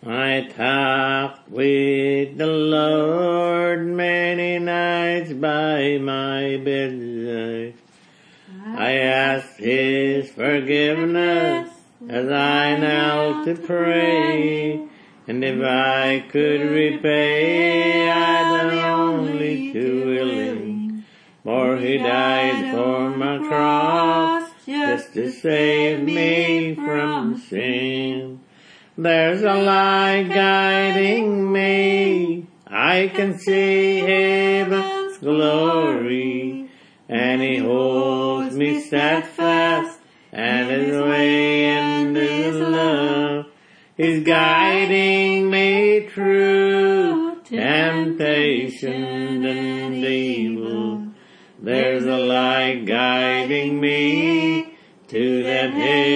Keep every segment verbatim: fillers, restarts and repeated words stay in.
I talked with the Lord many nights by my bedside. I asked His forgiveness as I knelt to pray, and if I could repay, I'd only too willing, for He died for my cross just to save me from sin. There's a light guiding me, I can see heaven's glory, and He holds me steadfast, and His way and His love is guiding me through temptation and evil. There's a light guiding me to that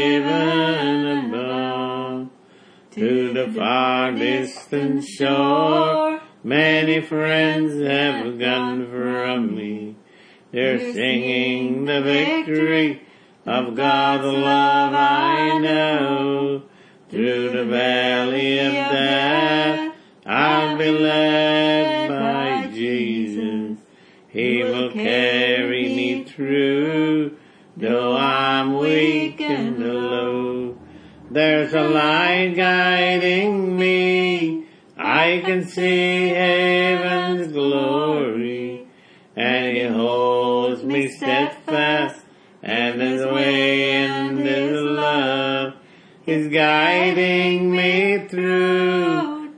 heaven above. To the far distant shore, many friends have gone from me. They're singing the victory of God's love I know. Through the valley of death, I'll be led by Jesus. He will carry me through, though I'm weak and low. There's a light guiding me, I can see heaven's glory, and He holds me steadfast, and His way and His love is guiding me through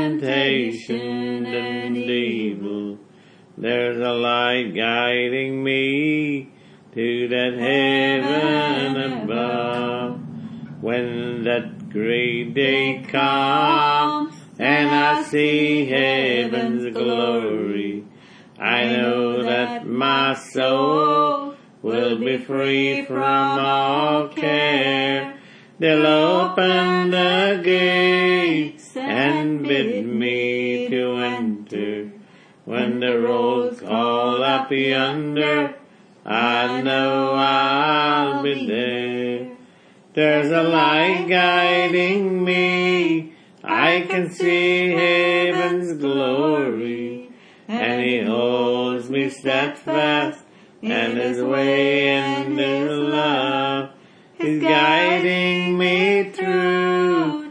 temptation and evil. There's a light guiding me to that heaven above. When that great day comes and I see heaven's glory, I know that my soul will be free from all care. They'll open the gates and bid me to enter. When the rolls call up yonder, I know I'll be there. There's a light guiding me, I can see heaven's glory, and He holds me steadfast, and His way and His love is guiding me through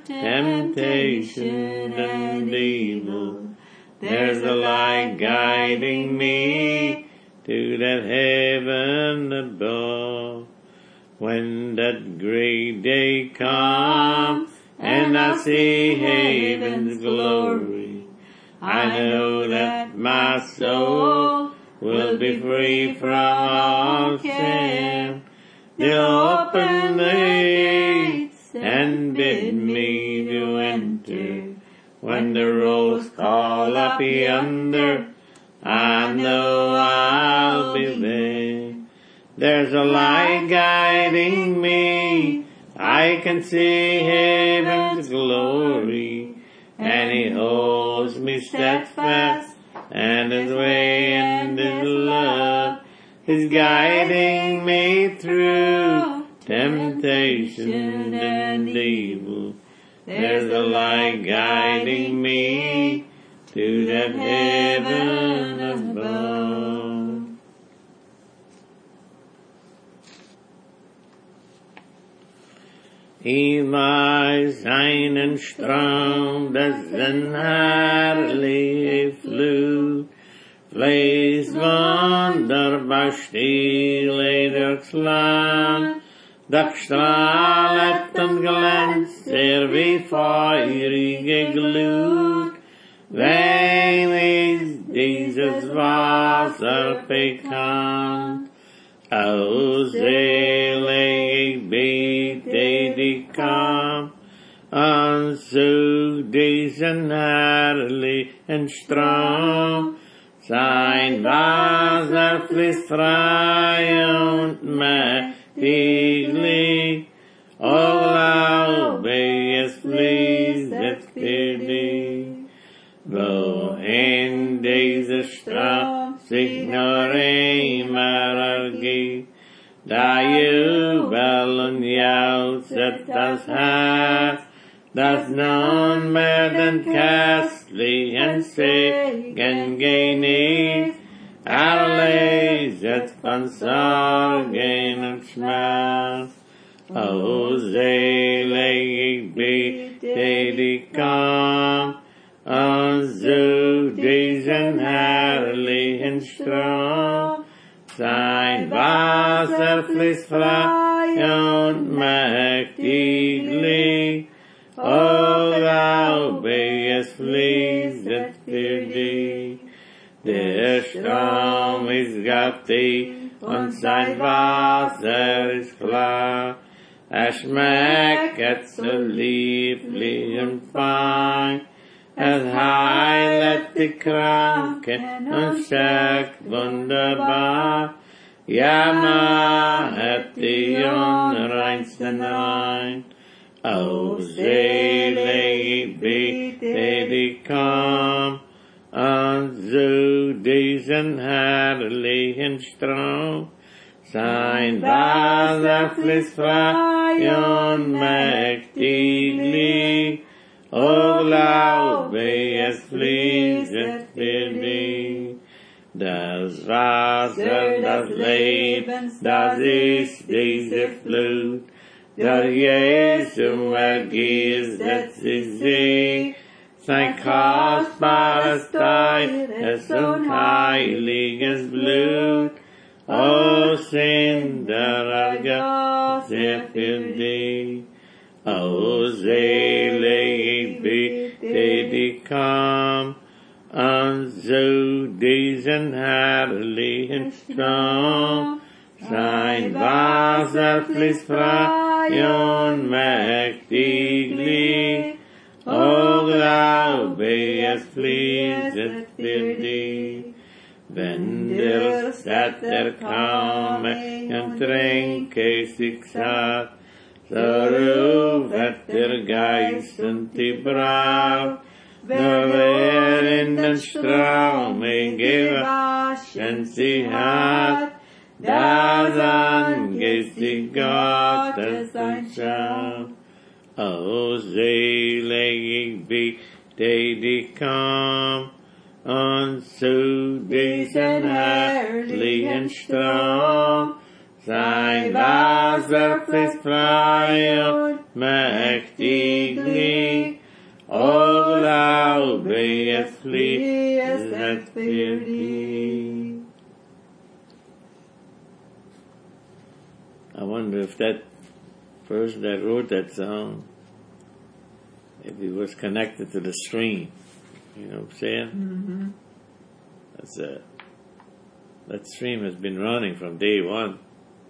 temptation and evil. There's a light guiding me to that heaven above. When that great day comes and I see heaven's glory, I know that my soul will be free from all sin. They'll open the gates and bid me to enter. When the rolls call up yonder, I know I'll be there. There's a light guiding me, I can see heaven's glory, and He holds me steadfast, and His way and His love is guiding me through temptation and evil. There's a light guiding me to that heaven above. I war seinen Strom, dessen herrliche Flut fließt wunderbar stille durchs Land, doch strahlet und glänzt er wie feurige Glut. Wem ist dieses Wasser bekannt? O Seele, ich bitte dich, komm und such diesen herrlichen Strom. Sein Wasser fließt frei und mächtig, o glaube, es fließt für dich. Wohin dieser Strom sich nur immer ergibt, da Jubel und jauchzet das Herz, That's none more than castly and sick and gaining. Alles het van zorgen en smaad. O zelig be they die kom, onze deze herrlichen stroom. Sein Wasser fließt frei und mächtiglich. O glaube, es fließt für dich. Der Strom ist giftig und sein Wasser ist klar. Er schmeckt so lieblich und fein. Es heilet die Kranken und stärkt wunderbar. Ja, macht die Unreinsten rein. O selig bitte die komm, und zu diesen herrlichen Strom. Sein Wasser fließt frei und mächtiglich. O glaube, es fließt für dich. Das Wasser des Lebens, das ist diese Flut. Der Jesu ergießt sich sie, sein kostbares, teures und heiliges Blut. O Sünder, ergießt er für dich. O selig bitte die komm, und zu diesen herrlichen Strom. Sein Wasser fließt frei und mächtiglich. O glaube, es fließt für dich. Wenn der Städter komme und trinke sich satt, so ruft der Geist und die Braut. Nur wer in den Strömen gewaschen sie hat, das Angesicht Gottes anschaut. O selig bitte die komm, und zu diesen herrlichen Strom. Sein Wasser fließt frei und mächtiglich. O glaube, es fließt für dich. I wonder if that person that wrote that song, if he was connected to the stream. You know what I'm saying? Mm-hmm. That's a, that stream has been running from day one.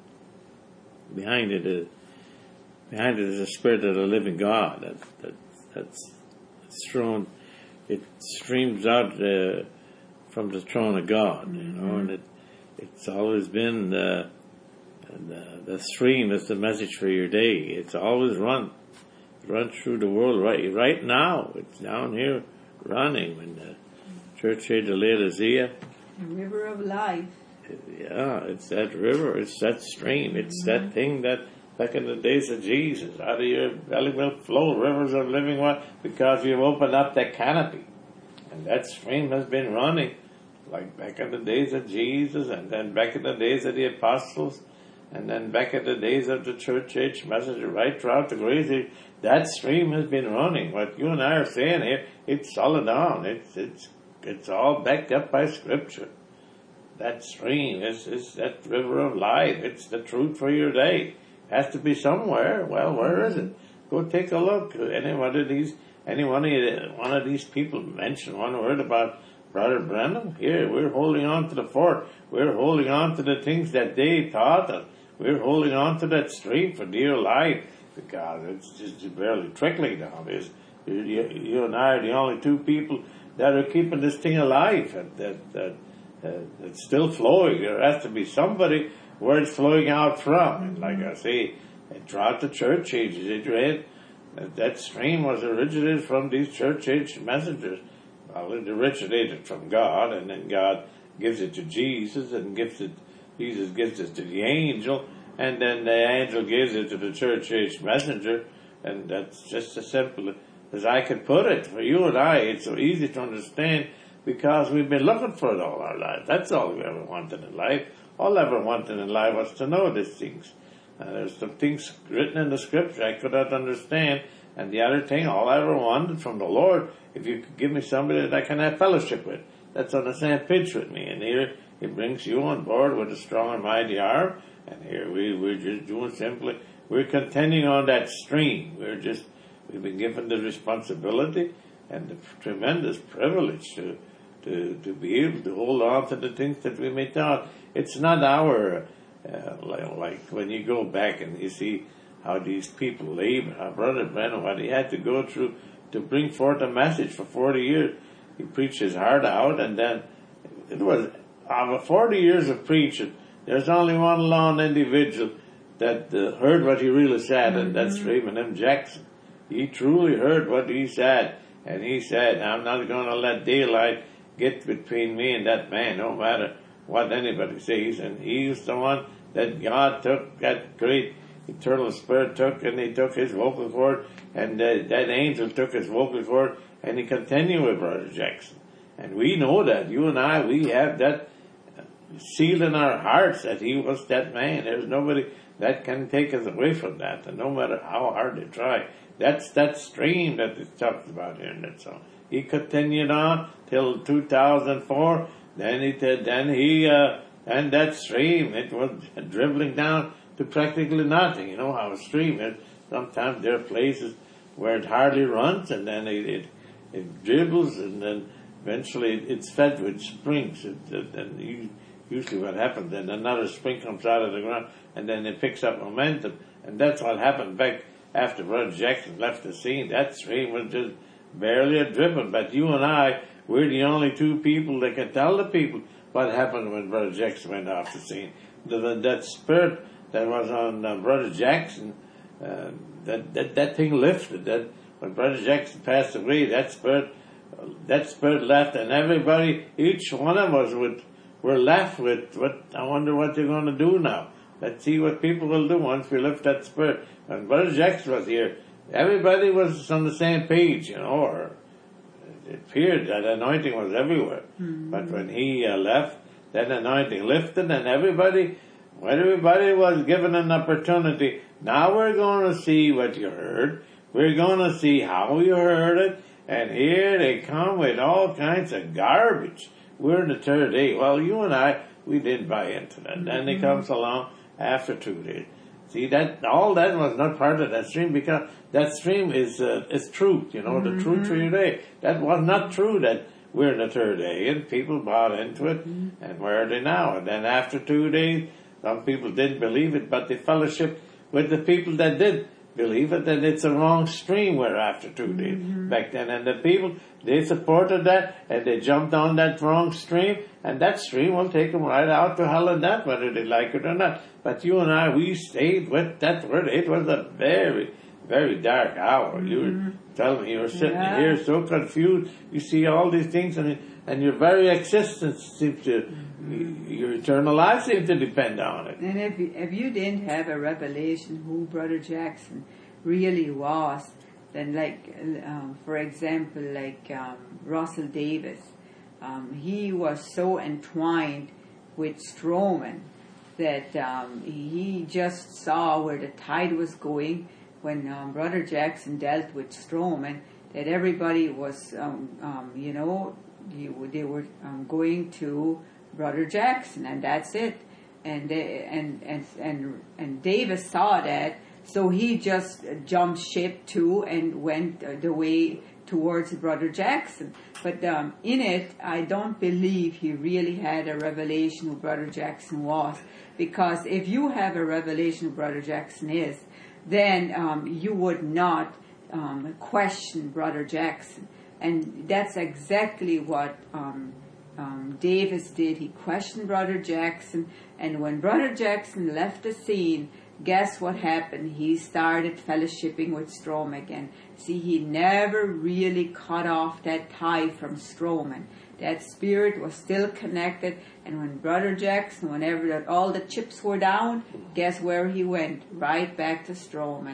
Behind it is, behind it is the Spirit of the living God. That, that, that's, it's thrown, it streams out uh, from the throne of God, you know, mm-hmm. and it, it's always been the, the, the stream is the message for your day. It's always run, run through the world right, right now. It's down here running when the church age of Laodicea. The river of life. Yeah, it's that river, it's that stream, it's mm-hmm. that thing that back in the days of Jesus, out of your belly will flow rivers of living water because you've opened up that canopy. And that stream has been running like back in the days of Jesus, and then back in the days of the apostles, and then back in the days of the church age messenger, right throughout the grace age. That stream has been running. What you and I are saying here, it's solid on. It's it's it's all backed up by Scripture. That stream is, is that river of life. It's the truth for your day. Has to be somewhere. Well, where is it? Go take a look. Any one of these, any one of, one of these people mention one word about Brother Branham? Here, we're holding on to the fort. We're holding on to the things that they taught us. We're holding on to that stream for dear life because it's just barely trickling down. It's, you, you and I are the only two people that are keeping this thing alive. And that, that Uh, it's still flowing. There has to be somebody where it's flowing out from. And like I say, throughout the church ages, it read that, that stream was originated from these church age messengers. Well, it originated from God, and then God gives it to Jesus, and gives it, Jesus gives it to the angel, and then the angel gives it to the church age messenger, And that's just as simple as I can put it. For you and I, it's so easy to understand because we've been looking for it all our life. That's all we ever wanted in life. All I ever wanted in life was to know these things. Uh, there's some things written in the scripture I could not understand. And the other thing, all I ever wanted from the Lord, if you could give me somebody that I can have fellowship with, that's on the same pitch with me. And here He brings you on board with a strong and mighty arm. And here we, we're just doing simply, we're continuing on that stream. We're just, we've been given the responsibility and the tremendous privilege to, to, to be able to hold on to the things that we may thought. It's not our, uh, like, like when you go back and you see how these people labor, how Brother Brennan, what he had to go through to bring forth a message for forty years. He preached his heart out, and then it was, over forty years of preaching, there's only one lone individual that uh, heard what he really said, mm-hmm. and that's Raymond M. Jackson. He truly heard what he said, and he said, I'm not going to let daylight get between me and that man, no matter what anybody says. And he's the one that God took, that great eternal Spirit took, and he took his vocal cord, and uh, that angel took his vocal cord, and he continued with Brother Jackson. And we know that, you and I, we have that sealed in our hearts that he was that man. There's nobody that can take us away from that, and no matter how hard they try. That's that stream that it talks about here in that song. He continued on till two thousand four, then he did, then he, uh, and that stream, it was dribbling down to practically nothing. You know how a stream is. Sometimes there are places where it hardly runs, and then it, it, it dribbles, and then eventually it's fed with springs. It, it, and you, usually what happens, then another spring comes out of the ground, and then it picks up momentum. And that's what happened back after Brother Jackson left the scene. That stream was just barely a dribble. But you and I, we're the only two people that can tell the people what happened when Brother Jackson went off the scene. The, that spirit that was on uh, Brother Jackson, uh, that, that that thing lifted. That when Brother Jackson passed away, that spirit, uh, that spirit left, and everybody, each one of us would, were left with, what, I wonder what they're going to do now. Let's see what people will do once we lift that spirit. When Brother Jackson was here, everybody was on the same page, you know, or it appeared that anointing was everywhere. Mm-hmm. But when he uh, left, that anointing lifted, and everybody, when everybody was given an opportunity, now we're going to see what you heard. We're going to see how you heard it. And here they come with all kinds of garbage. We're in the third day. Well, you and I, we didn't buy into that. Mm-hmm. Then he comes along after two days. See, that all that was not part of that stream, because that stream is uh, is truth, you know, mm-hmm. the truth for your day. That was not true that we're in the third day, and people bought into it, mm-hmm. and where are they now? And then after two days, some people didn't believe it, but they fellowship with the people that did believe it, and it's a wrong stream where after two days mm-hmm. back then. And the people, they supported that, and they jumped on that wrong stream, and that stream will take them right out to hell and that, whether they like it or not. But you and I, we stayed with that word. It was a very, very dark hour. Mm-hmm. You were telling me, you were sitting yeah. here so confused. You see all these things, and and your very existence seems to, mm-hmm. your eternal life seems to depend on it. And if you, if you didn't have a revelation who Brother Jackson really was, then like, um, for example, like um, Russell Davis, um, he was so entwined with Strowman that um, he just saw where the tide was going when um, Brother Jackson dealt with Strowman, that everybody was, um, um, you know, you, they were um, going to Brother Jackson, and that's it. And they, and and and and Davis saw that, so he just jumped ship too and went uh, the way towards Brother Jackson. But um, in it, I don't believe he really had a revelation who Brother Jackson was, because if you have a revelation who Brother Jackson is, then um, you would not um, question Brother Jackson. And that's exactly what um, um, Davis did. He questioned Brother Jackson, and when Brother Jackson left the scene, guess what happened? He started fellowshipping with Strowman again. See, he never really cut off that tie from Strowman. That spirit was still connected, and when Brother Jackson, whenever that all the chips were down, guess where he went? Right back to Strowman.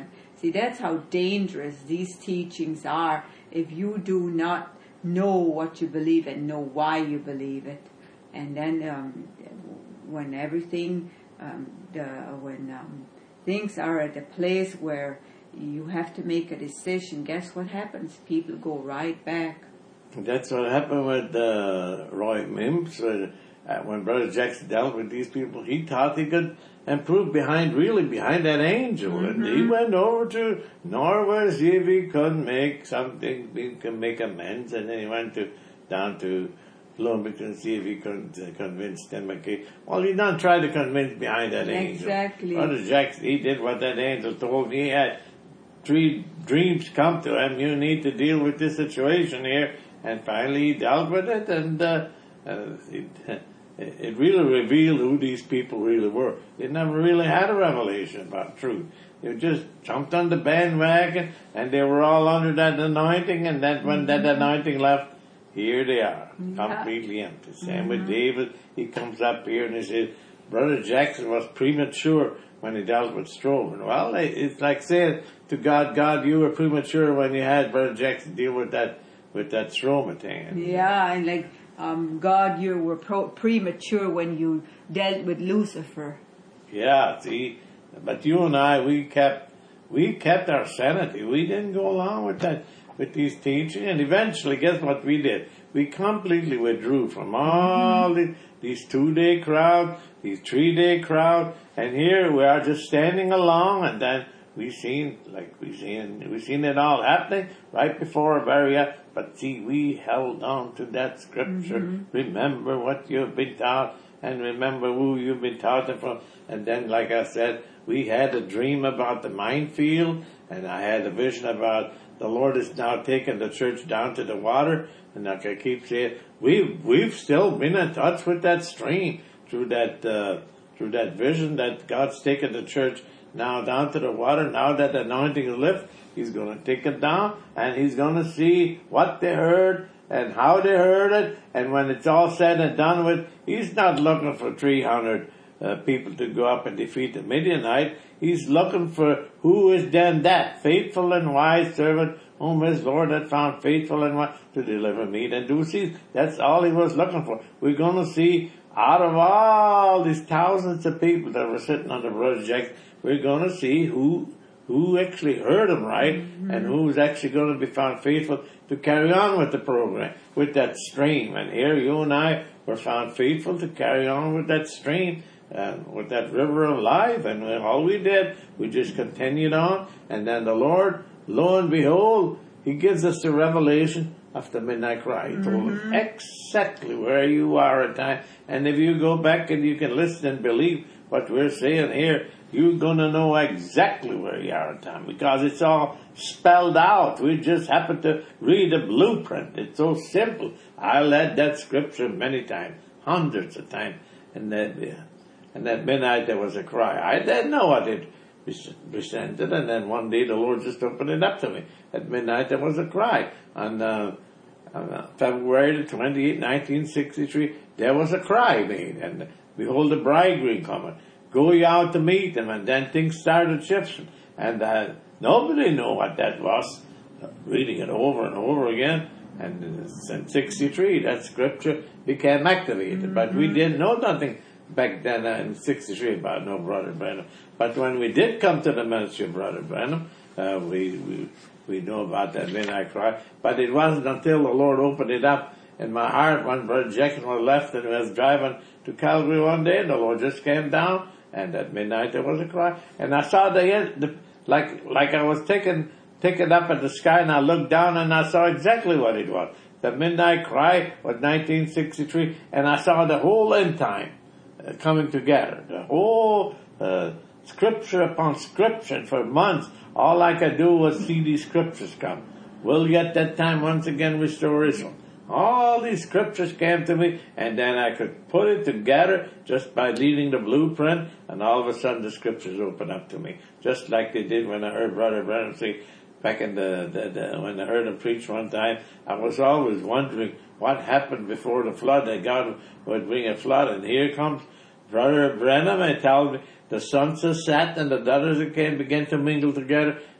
See, that's how dangerous these teachings are if you do not know what you believe and know why you believe it. And then um, when everything, um, the when um, things are at a place where you have to make a decision, guess what happens? People go right back. That's what happened with uh, Roy Mims. Uh, when Brother Jackson dealt with these people, he thought he could improve behind, really behind that angel. Mm-hmm. And he went over to Norway to see if he could make something, he could make amends. And then he went to down to Bloomington to see if he could uh, convince them. Okay. Well, he not tried to convince behind that angel. Exactly. Brother Jackson, he did what that angel told him. He had three dreams come to him. You need to deal with this situation here. And finally he dealt with it, and uh, uh, it, it really revealed who these people really were. They never really had a revelation about truth. They just jumped on the bandwagon, and they were all under that anointing, and then when that anointing left, here they are, completely empty. Same with David. He comes up here and he says, Brother Jackson was premature when he dealt with Strowman. Well, it's like saying to God, God, you were premature when you had Brother Jackson deal with that with that Strowman thing. Yeah, and like, um, God, you were pro- premature when you dealt with Lucifer. Yeah, see, but you and I, we kept, we kept our sanity. We didn't go along with that, with these teachings, and eventually, guess what we did? We completely withdrew from all mm-hmm. the, these two-day crowd, these three-day crowd, and here we are just standing along, and then we seen, like we seen, we seen it all happening right before our very eyes. But see, we held on to that scripture. Mm-hmm. Remember what you've been taught, and remember who you've been taught it from. And then, like I said, we had a dream about the minefield, and I had a vision about the Lord is now taking the church down to the water. And like I keep saying, we've we've still been in touch with that stream through that uh, through that vision that God's taking the church now down to the water. Now that the anointing is lifted, He's going to take it down, and He's going to see what they heard and how they heard it. And when it's all said and done with, He's not looking for three hundred uh, people to go up and defeat the Midianite. He's looking for who is then that faithful and wise servant whom His Lord had found faithful and wise to deliver meat and do seed. That's all He was looking for. We're going to see out of all these thousands of people that were sitting on the Brother Jackson, we're going to see who who actually heard him right, mm-hmm. and who's actually going to be found faithful to carry on with the program, with that stream. And here you and I were found faithful to carry on with that stream, uh, with that river of life. And all we did, we just continued on. And then the Lord, lo and behold, He gives us the revelation of the midnight cry. He told mm-hmm. us exactly where you are at time. And if you go back and you can listen and believe what we're saying here, you're going to know exactly where you are at time, because it's all spelled out. We just happen to read a blueprint. It's so simple. I read that scripture many times, hundreds of times. And that, and that midnight there was a cry. I didn't know what it presented. And then one day the Lord just opened it up to me. At midnight there was a cry. On uh, uh, February twenty-eighth, nineteen sixty-three, there was a cry made. And behold, the bridegroom coming. Go ye out to meet him, and then things started shifting. And uh, nobody knew what that was. Reading it over and over again, and in sixty-three, that scripture became activated. Mm-hmm. But we didn't know nothing back then uh, in sixty-three about no Brother Branham. But when we did come to the ministry of Brother Branham, uh, we, we we know about that midnight cry. But it wasn't until the Lord opened it up in my heart when Brother Jackson was left and was driving to Calgary one day, and the Lord just came down. And at midnight there was a cry, and I saw the, the like like I was taken taken up at the sky, and I looked down and I saw exactly what it was. The midnight cry was nineteen sixty-three, and I saw the whole end time uh, coming together. The whole uh, scripture upon scripture, and for months all I could do was see these scriptures come. Will yet that time once again restore Israel. All these scriptures came to me, and then I could put it together just by reading the blueprint, and all of a sudden the scriptures opened up to me, just like they did when I heard Brother Branham say, back in the, the, the when I heard him preach one time, I was always wondering what happened before the flood, that God would bring a flood, and here comes Brother Branham, and told me the sons are set, and the daughters that came began to mingle together,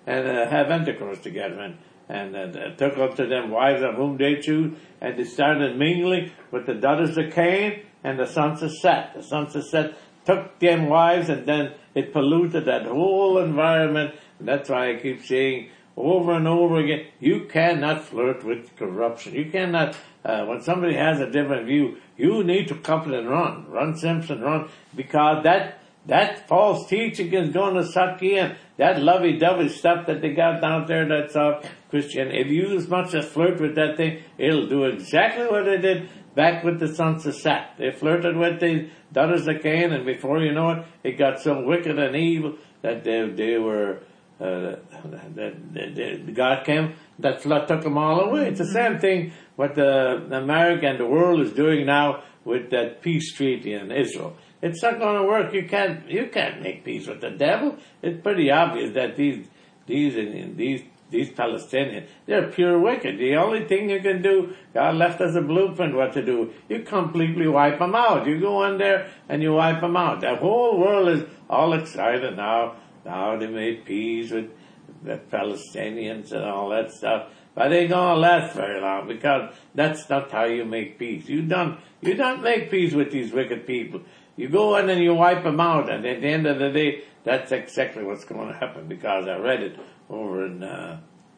and uh, have intercourse together, and, and uh, took unto them wives of whom they choose, and they started mingling with the daughters of Cain and the sons of Seth. The sons of Seth took them wives, and then it polluted that whole environment. And that's why I keep saying over and over again, you cannot flirt with corruption. You cannot, uh, when somebody has a different view, you need to couple and run. Run, Simpson, run, because that that false teaching is going to suck you in. That lovey-dovey stuff that they got down there, that's all Christian. If you as much as flirt with that thing, it'll do exactly what they did back with the sons of Seth. They flirted with the daughters of Cain, and before you know it, it got so wicked and evil that they, they were, uh, that, that God came, that flood took them all away. It's the same thing what the America and the world is doing now with that peace treaty in Israel. It's not going to work. You can't, you can't make peace with the devil. It's pretty obvious that these, these, these, these Palestinians, they're pure wicked. The only thing you can do, God left us a blueprint what to do. You completely wipe them out. You go in there and you wipe them out. The whole world is all excited now. Now they made peace with the Palestinians and all that stuff. But it ain't gonna last very long, because that's not how you make peace. You don't, you don't make peace with these wicked people. You go in and you wipe them out, and at the end of the day, that's exactly what's going to happen, because I read it over in, uh,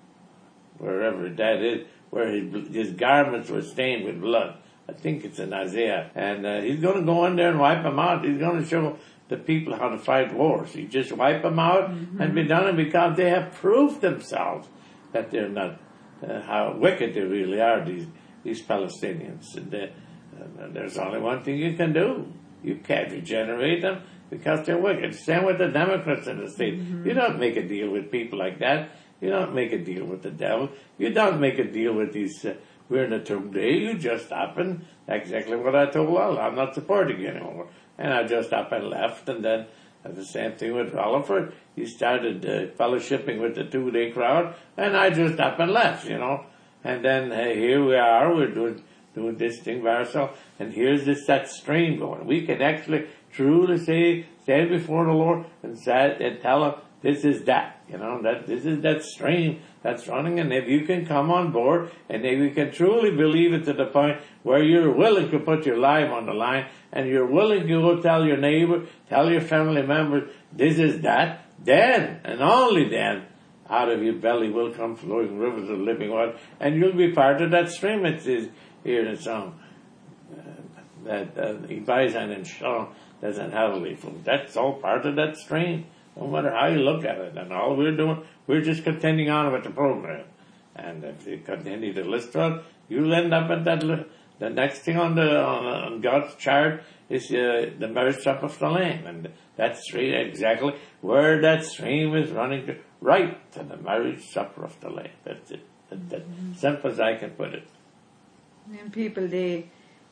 wherever that is, where his, his garments were stained with blood. I think it's in Isaiah. And uh, he's going to go in there and wipe them out. He's going to show the people how to fight wars. You just wipe them out mm-hmm. and be done, because they have proved themselves that they're not, uh, how wicked they really are, these, these Palestinians. And they, uh, there's only one thing you can do. You can't regenerate them, because they're wicked. Same with the Democrats in the state. Mm-hmm. You don't make a deal with people like that. You don't make a deal with the devil. You don't make a deal with these, uh, we're in a tomb day. You just up and, exactly what I told Allah, I'm not supporting you anymore. And I just up and left, and then uh, the same thing with Rutherford. He started uh, fellowshipping with the two-day crowd, and I just up and left, you know. And then uh, here we are, we're doing doing this thing by ourselves, and here's this that stream going. We can actually truly say, stand before the Lord and say, and tell him, this is that, you know, that this is that stream that's running, and if you can come on board, and if you can truly believe it to the point where you're willing to put your life on the line, and you're willing to go tell your neighbor, tell your family members, this is that, then, and only then, out of your belly will come flowing rivers of living water, and you'll be part of that stream. It says here in the song, uh, that uh, Ibizan and Shalom doesn't have a leaf. That's all part of that stream, no matter how you look at it. And all we're doing, we're just continuing on with the program. And if you continue to listen to it, you'll end up at that. Li- the next thing on the on, on God's chart is uh, the marriage supper of the Lamb, and that's exactly where that stream is running to, right to the marriage supper of the Lamb. That's it. That's mm-hmm. simple as I can put it. And people, they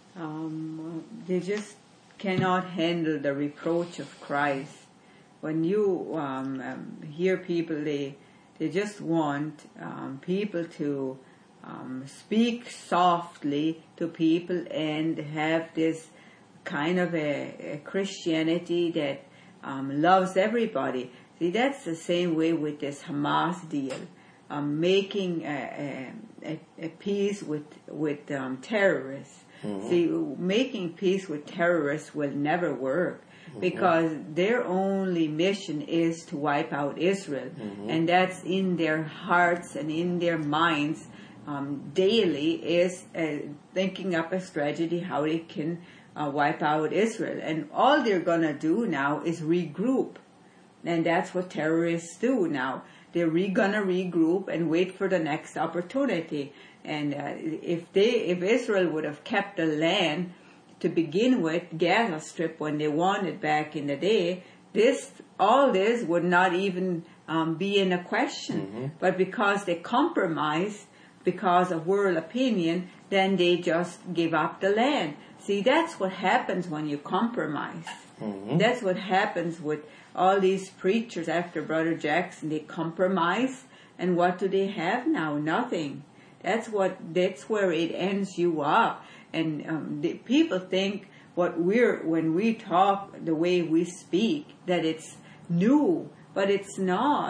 um, they just cannot handle the reproach of Christ. When you um, um, hear people, they they just want um, people to um, speak softly to people and have this kind of a, a Christianity that um, loves everybody. See, that's the same way with this Hamas deal. Um, making a, a, a peace with with um, terrorists. Mm-hmm. See, making peace with terrorists will never work, mm-hmm. because their only mission is to wipe out Israel, mm-hmm. and that's in their hearts and in their minds um, daily, is uh, thinking up a strategy how they can uh, wipe out Israel. And all they're gonna do now is regroup, and that's what terrorists do now. They're re- gonna regroup and wait for the next opportunity. And uh, if they, if Israel would have kept the land to begin with, Gaza Strip, when they won it back in the day, this, all this would not even um, be in a question. Mm-hmm. But because they compromised, because of world opinion, then they just give up the land. See, that's what happens when you compromise. Mm-hmm. That's what happens with all these preachers after Brother Jackson. They compromise, and what do they have now? Nothing. That's what. That's where it ends you up. And um, the people think what we're when we talk, the way we speak, that it's new, but it's not.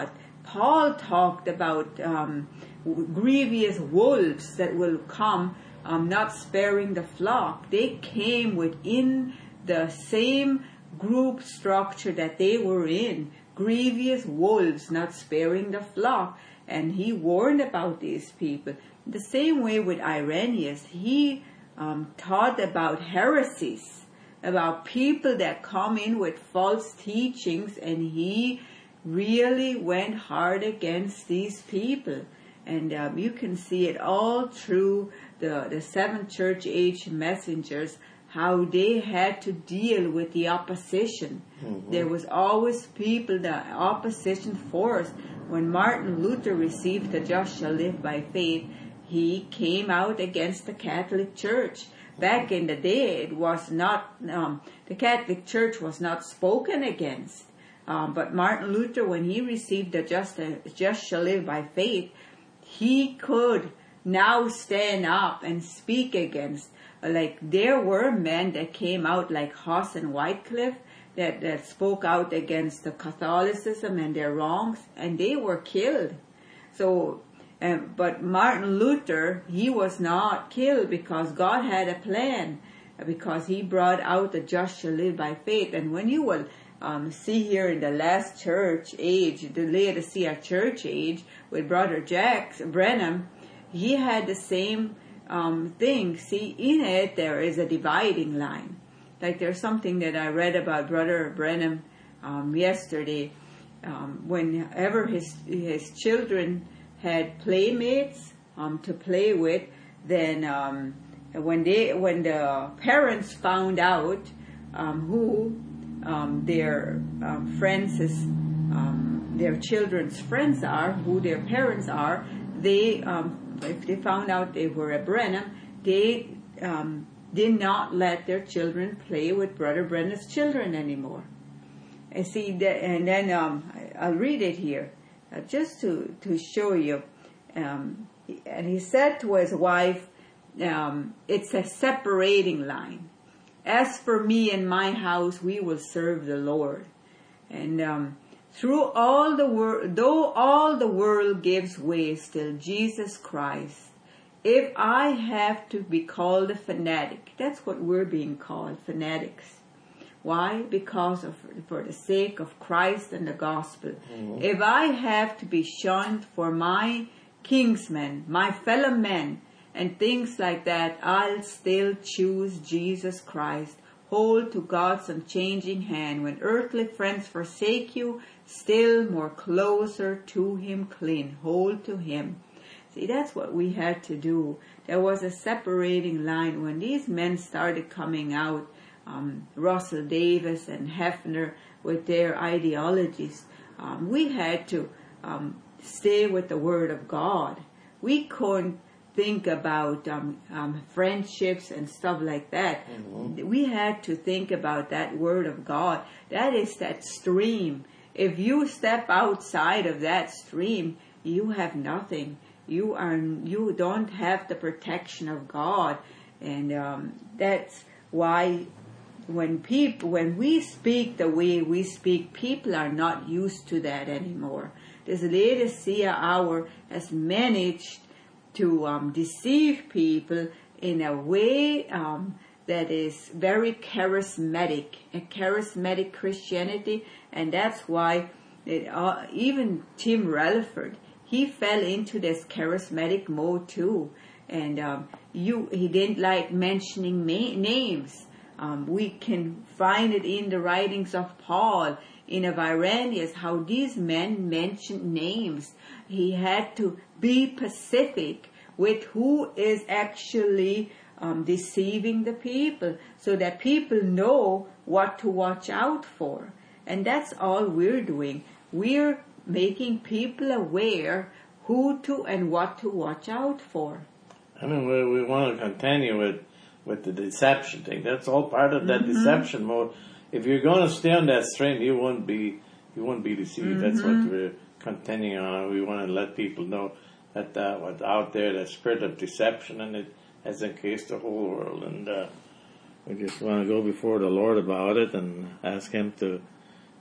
Paul talked about um, grievous wolves that will come, um, not sparing the flock. They came within the same group structure that they were in. Grievous wolves not sparing the flock. And he warned about these people. The same way with Irenaeus, he um, taught about heresies, about people that come in with false teachings, and he really went hard against these people. And um, you can see it all through the, the seven church age messengers, how they had to deal with the opposition. Mm-hmm. There was always people, the opposition force. When Martin Luther received the just shall live by faith, he came out against the Catholic Church. Back in the day, it was not, um, the Catholic Church was not spoken against. Um, but Martin Luther, when he received the just, uh, just shall live by faith, he could now stand up and speak against. Like, there were men that came out like Huss and Wycliffe that, that spoke out against the Catholicism and their wrongs, and they were killed. So, um, but Martin Luther, he was not killed because God had a plan, because he brought out the just shall live by faith. And when you will um, see here in the last church age, the Laodicea church age, with Brother Jack Brenham, he had the same um, thing. See, in it there is a dividing line. Like, there's something that I read about Brother Brenham um, yesterday. Um, whenever his his children had playmates um, to play with, then um, when they when the parents found out um, who um, their um, friends is, um, their children's friends are, who their parents are, they um, if they found out they were a Brenham, they um, did not let their children play with Brother Brenham's children anymore. And see that, and then um, I'll read it here, uh, just to to show you. Um, and he said to his wife, um, "It's a separating line. As for me and my house, we will serve the Lord." And um, through all the world, though all the world gives way, still Jesus Christ. If I have to be called a fanatic, that's what we're being called, fanatics. Why? Because of for the sake of Christ and the gospel. Mm-hmm. If I have to be shunned for my kinsmen, my fellow men, and things like that, I'll still choose Jesus Christ. Hold to God's unchanging hand. When earthly friends forsake you, still more closer to Him cling. Hold to Him. See, that's what we had to do. There was a separating line when these men started coming out, um, Russell Davis and Hefner, with their ideologies. Um, we had to um, stay with the Word of God. We couldn't think about um, um, friendships and stuff like that. Mm-hmm. We had to think about that Word of God. That is that stream. If you step outside of that stream, you have nothing. You are you don't have the protection of God, and um, that's why when people when we speak the way we speak, people are not used to that anymore. This Laodicea hour has managed to um, deceive people in a way um, that is very charismatic, a charismatic Christianity, and that's why it, uh, even Tim Relaford, he fell into this charismatic mode too, and um, you he didn't like mentioning ma- names. Um, we can find it in the writings of Paul, in of Irenaeus, how these men mentioned names. He had to be specific with who is actually um, deceiving the people, so that people know what to watch out for. And that's all we're doing. We're making people aware who to and what to watch out for. I mean, we, we want to continue with, with the deception thing. That's all part of that mm-hmm. deception mode. If you're going to stay on that stream, you won't be you won't be deceived. Mm-hmm. That's what we're continuing on. We want to let people know that uh, what's out there, that spirit of deception, and it has encased the whole world. And uh, we just want to go before the Lord about it and ask Him to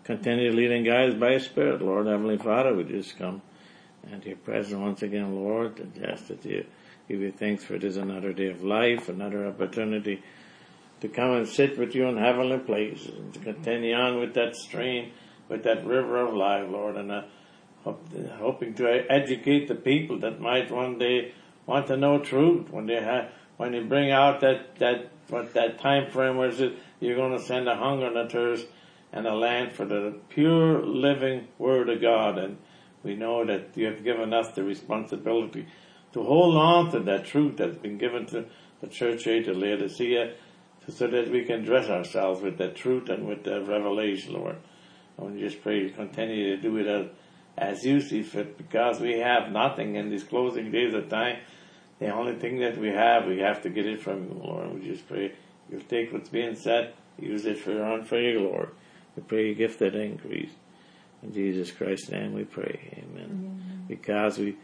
continue to lead and guide us by your Spirit. Lord, Heavenly Father, we just come and to your presence once again, Lord, and ask that you give you thanks for this another day of life, another opportunity to come and sit with you in heavenly places and to continue on with that stream, with that river of life, Lord, and uh, hope, hoping to educate the people that might one day want to know truth when they have, when you bring out that, that, what that time frame where it you're going to send a hunger and a thirst and a land for the pure living Word of God. And we know that you have given us the responsibility to hold on to that truth that's been given to the church age of Laodicea, so that we can dress ourselves with that truth and with the revelation, Lord. And we just pray you continue to do it as, as you see fit, because we have nothing in these closing days of time. The only thing that we have, we have to get it from you, Lord. We just pray you'll take what's being said, use it for your own, for your Lord. We pray you gift that increase. In Jesus Christ's name we pray. Amen. Amen. Because we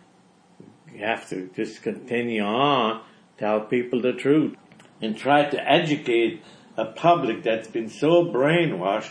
have to just continue on, tell people the truth, and try to educate a public that's been so brainwashed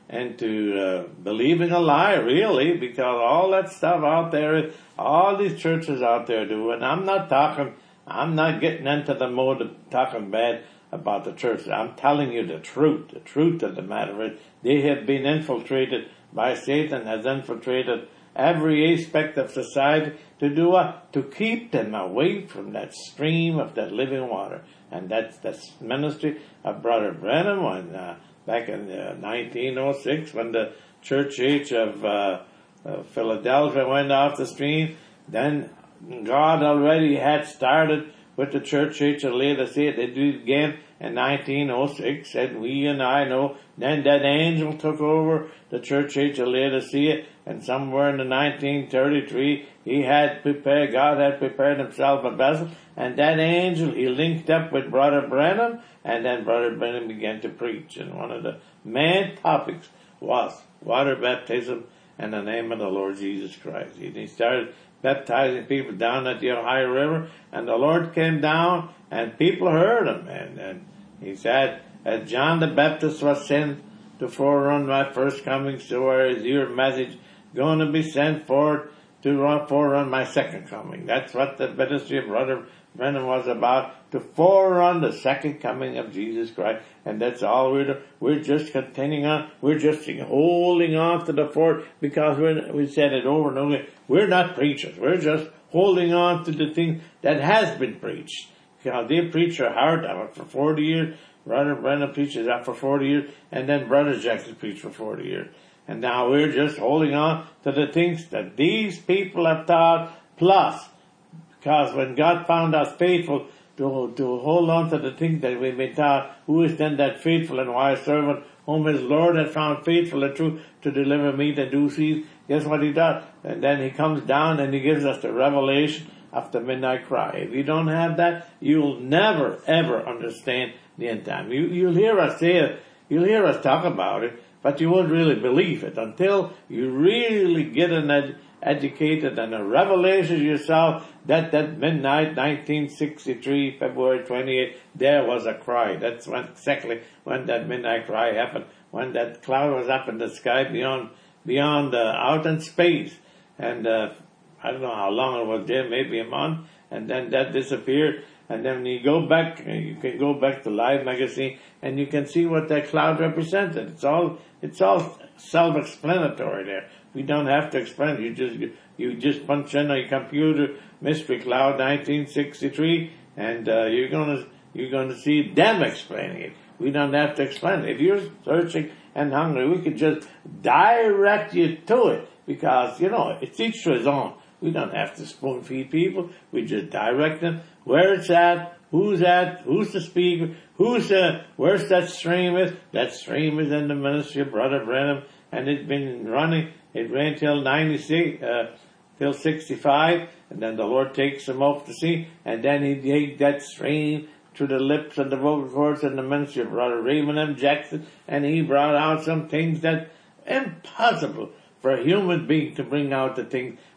into uh, believing a lie, really, because all that stuff out there, all these churches out there do, and I'm not talking, I'm not getting into the mode of talking bad about the church. I'm telling you the truth. The truth of the matter is they have been infiltrated by Satan, has infiltrated every aspect of society to do what? To keep them away from that stream of that living water. And that's the ministry of Brother Branham when, uh, back in uh, nineteen oh six when the church age of uh, uh, Philadelphia went off the stream. Then God already had started with the church age of Laodicea. They did it again in nineteen oh six, and we and I know. Then that angel took over the church age of Laodicea, and somewhere in the nineteen thirty-three, he had prepared, God had prepared himself a vessel, and that angel, he linked up with Brother Branham, and then Brother Branham began to preach, and one of the main topics was water baptism in the name of the Lord Jesus Christ. He started baptizing people down at the Ohio River, and the Lord came down, and people heard him, and, and he said, as John the Baptist was sent to forerun my first coming, so is your message going to be sent forth to run, forerun my second coming. That's what the ministry of Brother Branham was about, to forerun the second coming of Jesus Christ. And that's all we're doing. We're just continuing on. We're just holding on to the fort, because we're, we said it over and over. We're not preachers. We're just holding on to the thing that has been preached. Because they preach a hard of it for forty years. Brother Branham preaches that for forty years. And then Brother Jackson preached for forty years. And now we're just holding on to the things that these people have taught, plus, because when God found us faithful to, to hold on to the things that we've been taught, who is then that faithful and wise servant whom his Lord had found faithful and true to deliver meat and do seed? Guess what he does? And then he comes down and he gives us the revelation of the midnight cry. If you don't have that, you'll never, ever understand the end time. You, you'll hear us say it, you'll hear us talk about it, but you won't really believe it until you really get an ed- educated and a revelation yourself that that midnight, nineteen sixty-three, February twenty-eighth, there was a cry. That's when, exactly when that midnight cry happened, when that cloud was up in the sky beyond, beyond, uh, out in space. And, uh, I don't know how long it was there, maybe a month, and then that disappeared. And then when you go back, you can go back to Live magazine, and you can see what that cloud represented. It's all, it's all self-explanatory there. We don't have to explain it. You just, you just punch in on your computer, Mystery Cloud nineteen sixty-three, and, uh, you're gonna, you're gonna see them explaining it. We don't have to explain it. If you're searching and hungry, we could just direct you to it, because, you know, it's each to his own. We don't have to spoon feed people. We just direct them where it's at, who's at, who's the speaker, who's the, where's that stream is. That stream is in the ministry of Brother Branham, and it's been running. It ran till ninety-six, uh, till sixty-five, and then the Lord takes him off to sea, and then he takes that stream through the lips and the vocal cords in the ministry of Brother Raymond M. Jackson, and he brought out some things that impossible for a human being to bring out the things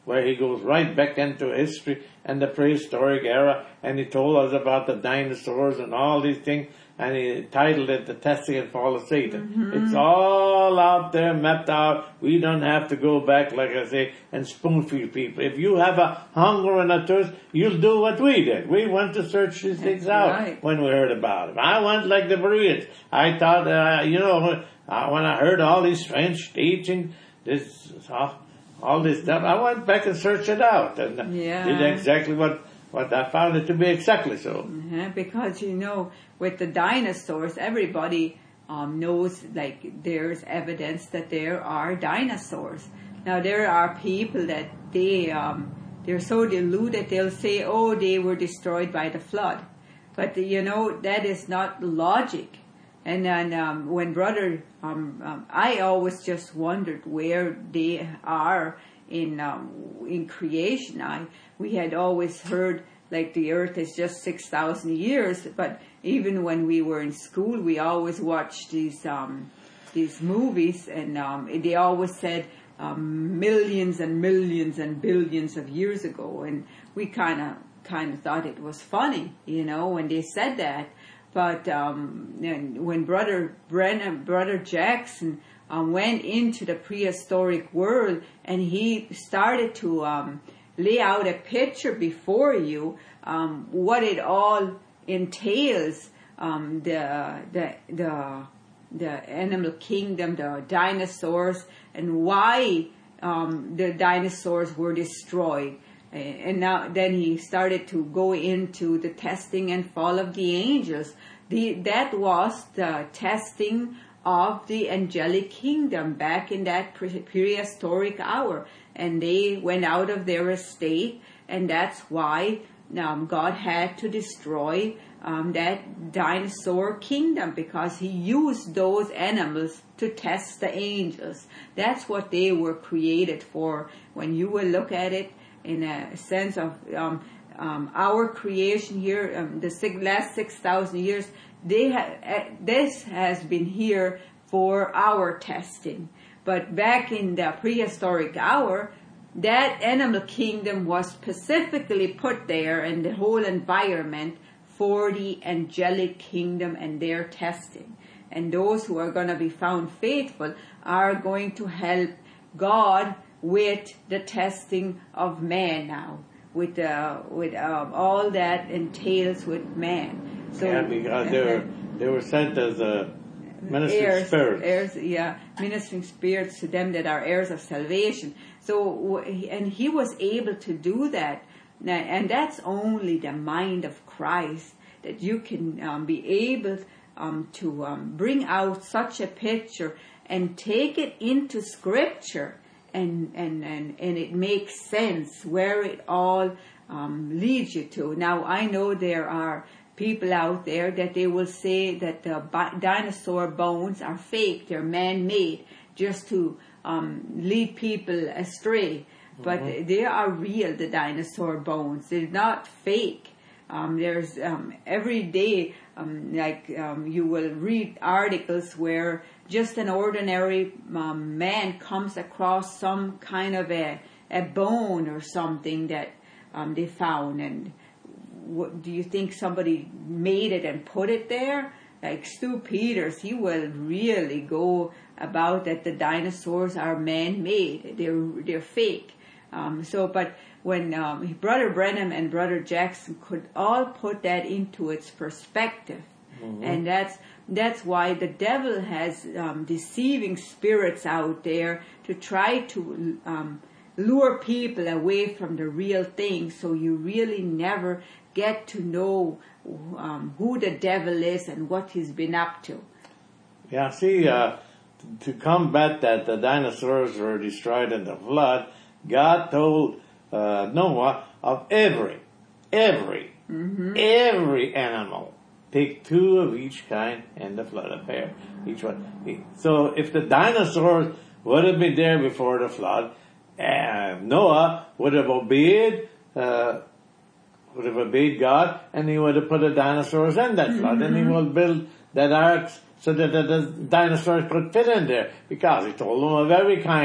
where he goes right back into history and the prehistoric era, and he told us about the dinosaurs and all these things, and he titled it The Testing and Fall of Satan. Mm-hmm. It's all out there, mapped out. We don't have to go back, like I say, and spoon feed people. If you have a hunger and a thirst, you'll do what we did. We went to search these things That's out right. when we heard about them. I went like the Bereans. I thought, uh, you know, uh, when I heard all these strange teaching, this, uh, all this stuff, I went back and searched it out, and yeah. did exactly what, what I found it to be exactly so. Mm-hmm. Because, you know, with the dinosaurs, everybody um, knows, like, there's evidence that there are dinosaurs. Now, there are people that they, um, they're so deluded, they'll say, oh, they were destroyed by the flood. But, you know, that is not logic. And then um, when brother, um, um, I always just wondered where they are in um, in creation. I we had always heard like the earth is just six thousand years, but even when we were in school, we always watched these um, these movies, and um, they always said um, millions and millions and billions of years ago, and we kind of kind of thought it was funny, you know, when they said that. But um, when Brother Brenham, Brother Jackson um, went into the prehistoric world, and he started to um, lay out a picture before you, um, what it all entails, um, the the the the animal kingdom, the dinosaurs, and why um, the dinosaurs were destroyed. And now, then he started to go into the testing and fall of the angels. The, that was the testing of the angelic kingdom back in that pre- prehistoric hour. And they went out of their estate, and that's why um, God had to destroy um, that dinosaur kingdom, because he used those animals to test the angels. That's what they were created for. When you will look at it, in a sense of um, um, our creation here, um, the six, last six thousand years, they ha- uh, this has been here for our testing. But back in the prehistoric hour, that animal kingdom was specifically put there, and the whole environment for the angelic kingdom and their testing. And those who are going to be found faithful are going to help God with the testing of man now, with uh, with um, all that entails with man. So yeah, because they were they were sent as a ministering heirs, spirits. heirs, yeah, ministering spirits to them that are heirs of salvation. So and he was able to do that, and that's only the mind of Christ, that you can um, be able um, to um, bring out such a picture and take it into Scripture. And, and, and, and it makes sense where it all um, leads you to. Now, I know there are people out there that they will say that the bi- dinosaur bones are fake, they're man-made, just to um, lead people astray. Mm-hmm. But they are real, the dinosaur bones. They're not fake. Um, there's um, every day, um, like um, you will read articles where just an ordinary um, man comes across some kind of a, a bone or something that um, they found. And what, do you think somebody made it and put it there? Like Stu Peters, he will really go about that the dinosaurs are man-made. They're, they're fake. Um, so, but when um, Brother Brenham and Brother Jackson could all put that into its perspective, mm-hmm. and that's that's why the devil has um, deceiving spirits out there to try to um, lure people away from the real thing, so you really never get to know um, who the devil is and what he's been up to. Yeah, see, uh, to combat that the dinosaurs were destroyed in the flood, God told uh, Noah of every, every, mm-hmm. every animal, take two of each kind in the flood, a pair, each one. So if the dinosaurs would have been there before the flood, uh, Noah would have obeyed, uh, would have obeyed God, and he would have put the dinosaurs in that flood, mm-hmm. and he will build that ark so that the, the dinosaurs could fit in there, because he told them of every kind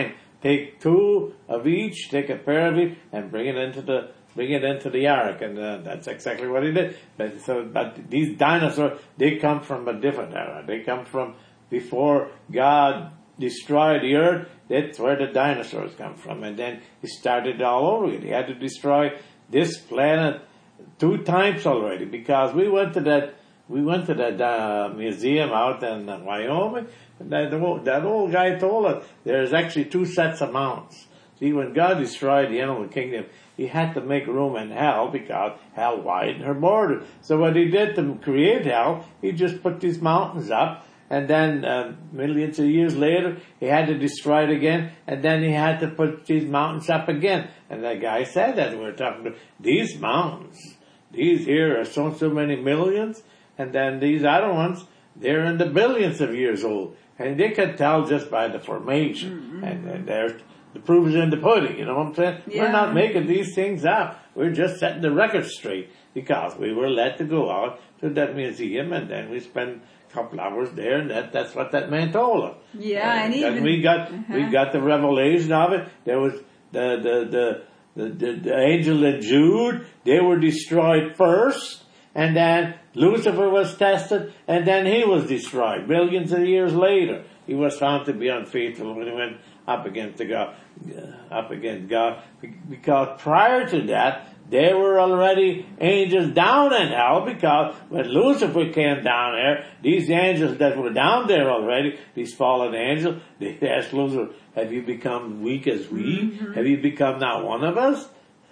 take two of each, take a pair of each, and bring it into the bring it into the ark, and uh, that's exactly what he did. But so, but these dinosaurs, they come from a different era. They come from before God destroyed the earth. That's where the dinosaurs come from, and then he started all over again. He had to destroy this planet two times already, because we went to that we went to that uh, museum out in uh, Wyoming. And that, old, that old guy told us there's actually two sets of mountains. See, when God destroyed the animal kingdom, he had to make room in hell because hell widened her border. So what he did to create hell, he just put these mountains up, and then uh, millions of years later, he had to destroy it again, and then he had to put these mountains up again. And that guy said that we were talking about these mountains. These here are so so many millions, and then these other ones, they're in the billions of years old, and they could tell just by the formation, mm-hmm. and, and there's the proof is in the pudding. You know what I'm saying? Yeah. We're not making these things up. We're just setting the record straight because we were let to go out to that museum, and then we spent a couple hours there, and that that's what that man told us. Yeah, and, and even and we got uh-huh. we got the revelation of it. There was the the the. The, the, the angel and Jude, they were destroyed first, and then Lucifer was tested, and then he was destroyed. Millions of years later, he was found to be unfaithful when he went up against the God, uh, up against God. Because prior to that, there were already angels down in hell, because when Lucifer came down there, these angels that were down there already, these fallen angels, they asked Lucifer, have you become weak as we? Mm-hmm. Have you become not one of us?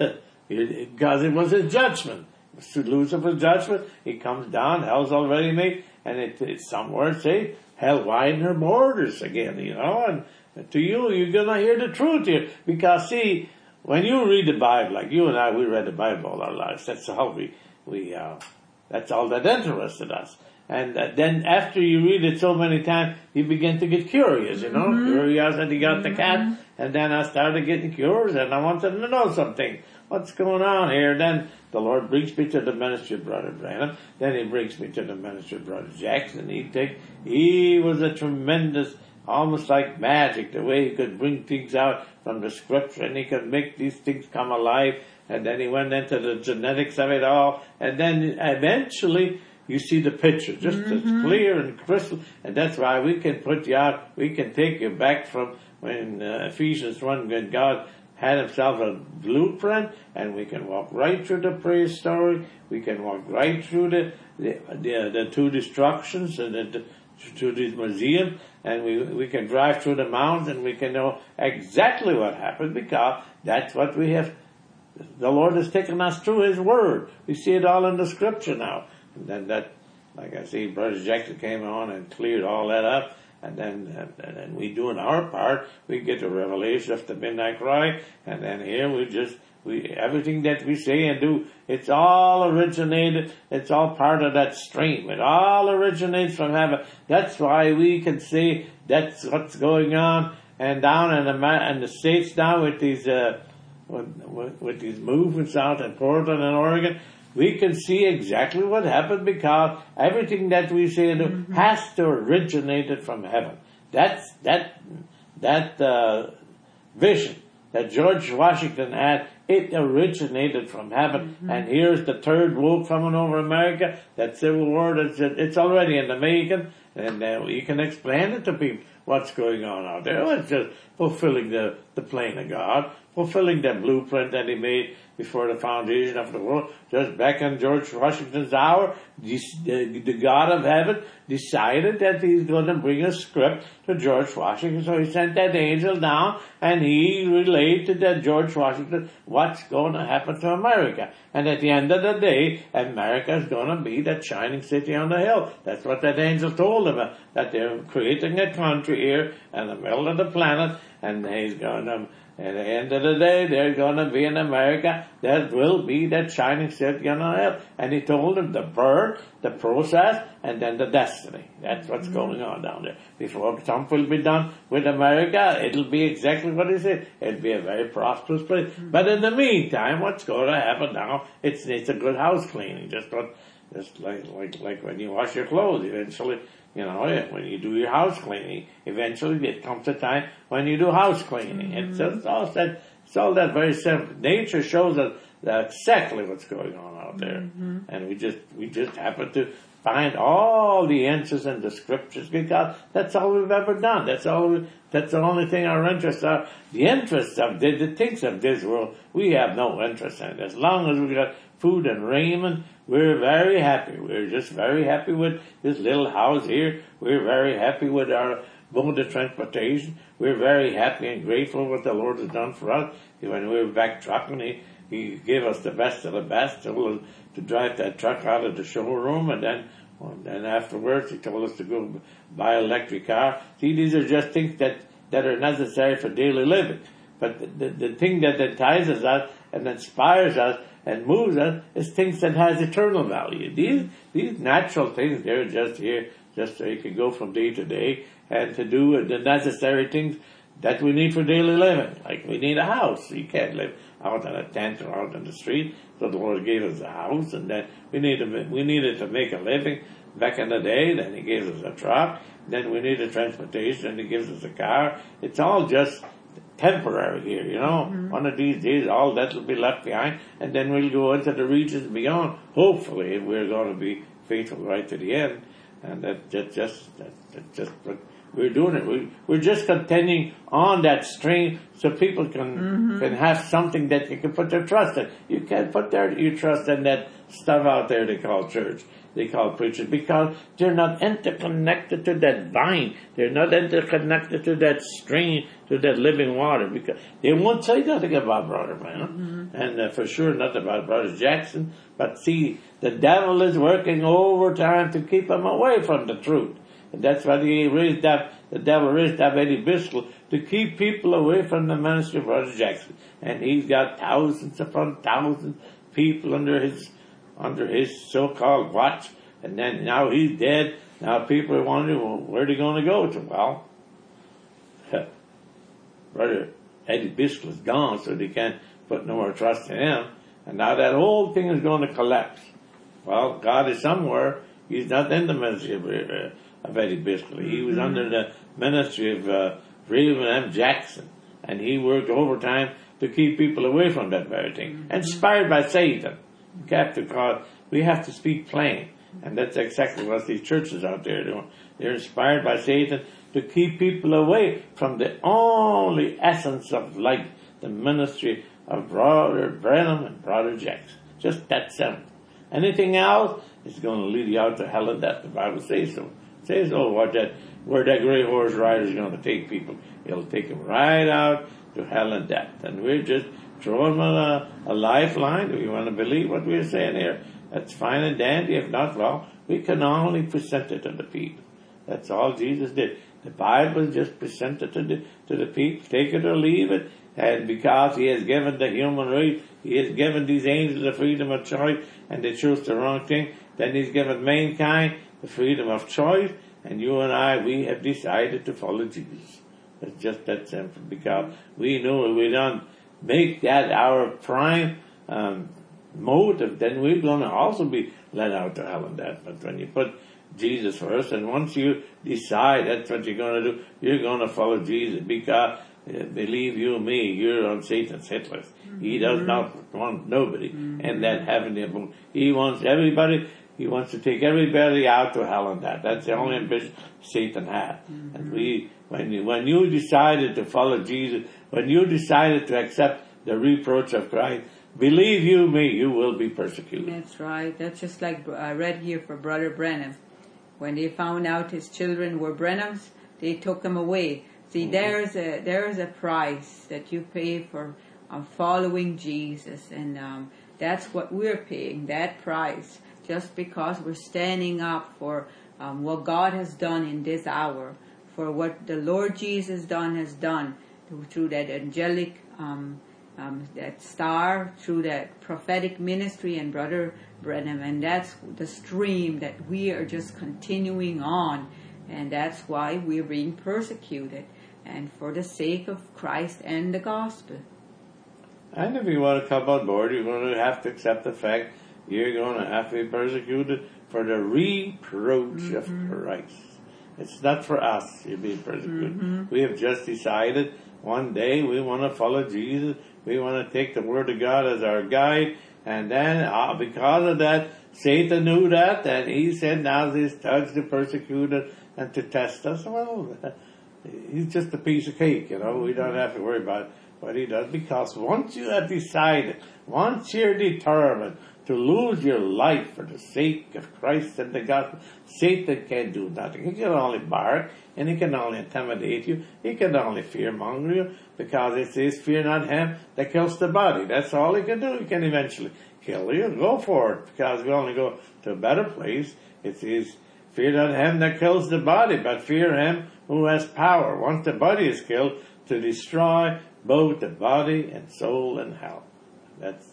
Because it was a judgment. It was Lucifer's judgment. He comes down, hell's already made, and it, it's somewhere say, hell widened her borders again, you know, and to you, you're gonna hear the truth here. Because see, when you read the Bible, like you and I, we read the Bible all our lives. That's how we, we, uh, that's all that interested us. And uh, then after you read it so many times, you begin to get curious, you know. Mm-hmm. Curiosity got mm-hmm. the cat. And then I started getting curious, and I wanted to know something. What's going on here? Then the Lord brings me to the ministry of Brother Branham. Then he brings me to the ministry of Brother Jackson. He take, he was a tremendous, almost like magic, the way he could bring things out from the scripture, and he could make these things come alive. And then he went into the genetics of it all. And then eventually, you see the picture, just mm-hmm. as clear and crystal. And that's why we can put you out, we can take you back from when uh, Ephesians one, when God had himself a blueprint, and we can walk right through the praise story. We can walk right through the the, the, the two destructions and the, the to this museum, and we we can drive through the mountains, and we can know exactly what happened, because that's what we have. The Lord has taken us through His Word. We see it all in the Scripture now. And then that, like I see, Brother Jackson came on and cleared all that up. And then, and then we doing our part. We get the revelation of the midnight cry. And then here we just, we, everything that we say and do, it's all originated. It's all part of that stream. It all originates from heaven. That's why we can say that's what's going on. And down in the, in the States now with these, uh, with, with, with these movements out in Portland and Oregon, we can see exactly what happened, because everything that we say and do mm-hmm. has to originate from heaven. That's that that uh, vision that George Washington had. It originated from heaven, mm-hmm. and here's the third wolf coming over America. That Civil War, it's, it's already in the making, and uh, you can explain it to people what's going on out there. It's just fulfilling the the plan of God, fulfilling that blueprint that He made before the foundation of the world. Just back in George Washington's hour, the, the God of heaven decided that He's going to bring a script to George Washington. So He sent that angel down, and he relayed to that George Washington what's going to happen to America. And at the end of the day, America is going to be that shining city on the hill. That's what that angel told him, that they're creating a country here in the middle of the planet, and He's going to, at the end of the day, there's going to be in America, there will be that shining city on the hill. And He told him the birth, the process, and then the destiny. That's what's mm-hmm. going on down there. Before something will be done with America, it'll be exactly what He said. It'll be a very prosperous place. Mm-hmm. But in the meantime, what's going to happen now, it's it's a good house cleaning. Just what Just like, like, like when you wash your clothes, eventually, you know, when you do your house cleaning, eventually it comes a time when you do house cleaning. Mm-hmm. It's just all that, it's all that very simple. Nature shows us that exactly what's going on out there. Mm-hmm. And we just, we just happen to find all the answers in the scriptures because that's all we've ever done. That's all, we, that's the only thing our interests are. The interests of the, the things of this world, we have no interest in. As long as we got food and raiment, we're very happy. We're just very happy with this little house here. We're very happy with our mode of transportation. We're very happy and grateful what the Lord has done for us. When we were back trucking, He, he gave us the best of the best to, to drive that truck out of the showroom, and then well, then afterwards He told us to go buy an electric car. See, these are just things that, that are necessary for daily living. But the, the, the thing that entices us and inspires us and moves us is things that has eternal value. These these natural things, they're just here, just so you can go from day to day and to do the necessary things that we need for daily living. Like we need a house. You can't live out in a tent or out in the street. So the Lord gave us a house, and then we needed we needed to make a living back in the day. Then He gave us a truck. Then we needed transportation, and He gives us a car. It's all just temporary here, you know. Mm-hmm. One of these days, all that will be left behind, and then we'll go into the regions beyond. Hopefully, we're going to be faithful right to the end, and that, that just that, that just what we're doing it. We, we're just continuing on that stream so people can mm-hmm. can have something that you can put their trust in. You can't put their your trust in that stuff out there they call church. They call preachers, because they're not interconnected to that vine. They're not interconnected to that stream, to that living water, because they won't say nothing about Brother Branham, mm-hmm. and uh, for sure not about Brother Jackson. But see, the devil is working overtime to keep them away from the truth. And that's why he raised up, the devil raised up Eddie Biscoe to keep people away from the ministry of Brother Jackson. And he's got thousands upon thousands of people under his under his so-called watch, and then now he's dead. Now people are wondering, well, where are they going to go to? Well, Brother Eddie Biscoe is gone, so they can't put no more trust in him. And now that whole thing is going to collapse. Well, God is somewhere. He's not in the ministry of, uh, of Eddie Biscoe. He was mm-hmm. under the ministry of uh, Raven M. Jackson, and he worked overtime to keep people away from that very thing, mm-hmm. inspired by Satan. We have to call, we have to speak plain. And that's exactly what these churches out there are doing. They're inspired by Satan to keep people away from the only essence of life, the ministry of Brother Branham and Brother Jackson. Just that simple. Anything else is going to lead you out to hell and death. The Bible says so. It says, oh, what that, where that gray horse rider is going to take people. It'll take them right out to hell and death. And we're just throw them a, a lifeline. Do you want to believe what we're saying here? That's fine and dandy. If not, well, we can only present it to the people. That's all Jesus did. The Bible is just presented to the, to the people. Take it or leave it. And because He has given the human race, He has given these angels the freedom of choice, and they choose the wrong thing, then He's given mankind the freedom of choice, and you and I, we have decided to follow Jesus. It's just that simple, because we know we don't make that our prime um, motive, then we're going to also be led out to hell and death. But when you put Jesus first, and once you decide that's what you're going to do, you're going to follow Jesus, because uh, believe you me, you're on Satan's hit list. Mm-hmm. He does not want nobody mm-hmm. in that heavenly abode. He wants everybody. He wants to take everybody out to hell and death. That's the only ambition Satan has. Mm-hmm. And we, when you, when you decided to follow Jesus, when you decided to accept the reproach of Christ, believe you me, you will be persecuted. That's right. That's just like I read here for Brother Branham. When they found out his children were Branhams, they took them away. See, mm-hmm. there's a there's a price that you pay for um, following Jesus, and um, that's what we're paying, that price, just because we're standing up for um, what God has done in this hour, for what the Lord Jesus done has done through that angelic, um, um, that star, through that prophetic ministry and Brother Branham. And that's the stream that we are just continuing on. And that's why we're being persecuted. And for the sake of Christ and the gospel. And if you want to come on board, you're going to have to accept the fact you're going to have to be persecuted for the reproach Mm-hmm. of Christ. It's not for us you're being persecuted. Mm-hmm. We have just decided one day we want to follow Jesus. We want to take the Word of God as our guide. And then uh, because of that, Satan knew that, and he said, now these thugs to persecute us and to test us. Well, he's just a piece of cake, you know. We don't have to worry about what he does, because once you have decided, once you're determined to lose your life for the sake of Christ and the gospel, Satan can't do nothing. He can only bark, and he can only intimidate you. He can only fearmonger you, because it says, fear not him that kills the body. That's all he can do. He can eventually kill you. Go for it, because we only go to a better place. It says, fear not him that kills the body, but fear him who has power, once the body is killed, to destroy both the body and soul in hell. That's,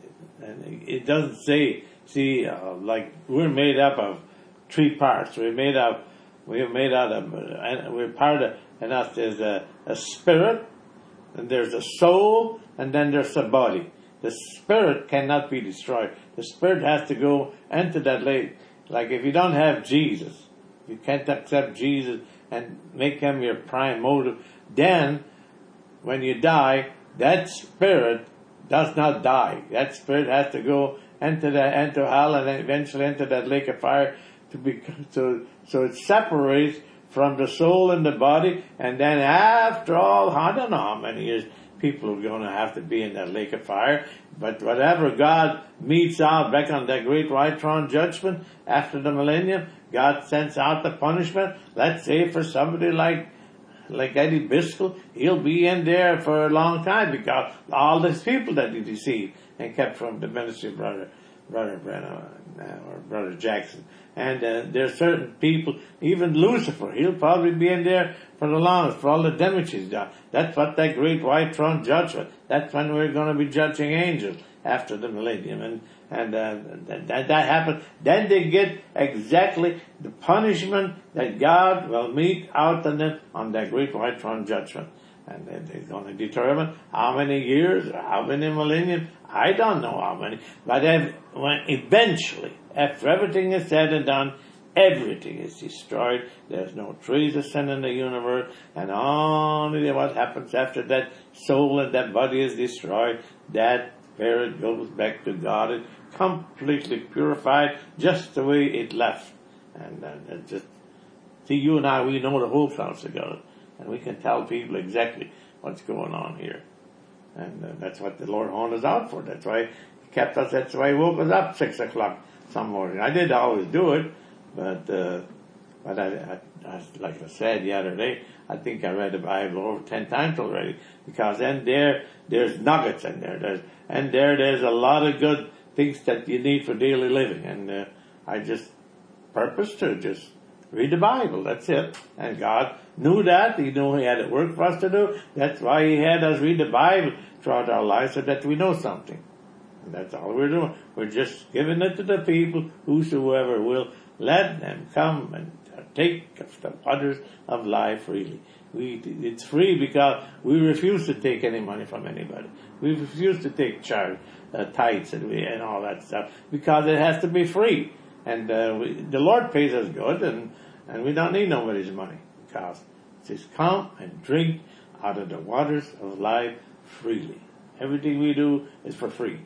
and it doesn't say, see, uh, like we're made up of three parts. We're made up, we're made out of, and we're part of, and us there's a, a spirit, and there's a soul, and then there's a body. The spirit cannot be destroyed. The spirit has to go into that lake. Like if you don't have Jesus, you can't accept Jesus and make him your prime motive, then when you die, that spirit does not die. That spirit has to go into the into hell and then eventually into that lake of fire to be so so it separates from the soul and the body, and then after all, I don't know how many years people are going to have to be in that lake of fire, but whatever God meets out back on that great white throne judgment after the millennium, God sends out the punishment. Let's say for somebody like like Eddie Biscoe, he'll be in there for a long time, because all these people that he deceived and kept from the ministry of brother brother Brennan or brother Jackson. And uh, there's certain people, even Lucifer, he'll probably be in there for the longest, for all the damage he's done. That's what that great white throne judgment. That's when we're going to be judging angels after the millennium. And and uh, that, that happens. Then they get exactly the punishment that God will mete out on them on that great white throne judgment. And they're going to determine how many years or how many millennium. I don't know how many. But if, when eventually, after everything is said and done, everything is destroyed. There's no trace of sin in the universe. And only what happens after that soul and that body is destroyed, that spirit goes back to God and completely purified, just the way it left. And, and, and just, see, you and I, we know the whole counsel of God. And we can tell people exactly what's going on here. And uh, that's what the Lord honed us out for. That's why He kept us, that's why He woke us up six o'clock some morning. I did always do it, but, uh, but I, I, I, like I said the other day, I think I read the Bible over ten times already, because in there, there's nuggets in there. There's, and there, there's a lot of good things that you need for daily living. And uh, I just purpose to just read the Bible. That's it. And God knew that. He knew He had a work for us to do. That's why He had us read the Bible throughout our lives, so that we know something. And that's all we're doing. We're just giving it to the people, whosoever will. Let them come and take of the waters of life freely. We, it's free because we refuse to take any money from anybody. We refuse to take charge, uh, tithes and, we, and all that stuff, because it has to be free. And uh, we, the Lord pays us good, and, and we don't need nobody's money, because it says, come and drink out of the waters of life freely. Everything we do is for free.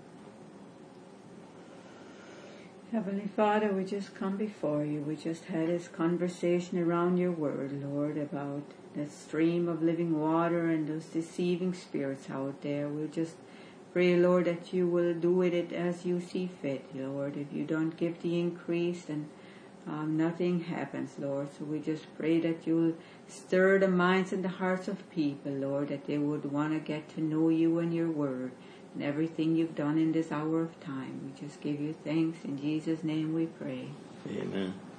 Heavenly Father, we just come before you. We just had this conversation around your word, Lord, about that stream of living water and those deceiving spirits out there. We just pray, Lord, that you will do with it as you see fit, Lord. If you don't give the increase, then um, nothing happens, Lord. So we just pray that you will stir the minds and the hearts of people, Lord, that they would want to get to know you and your word and everything you've done in this hour of time. We just give you thanks. In Jesus' name we pray. Amen.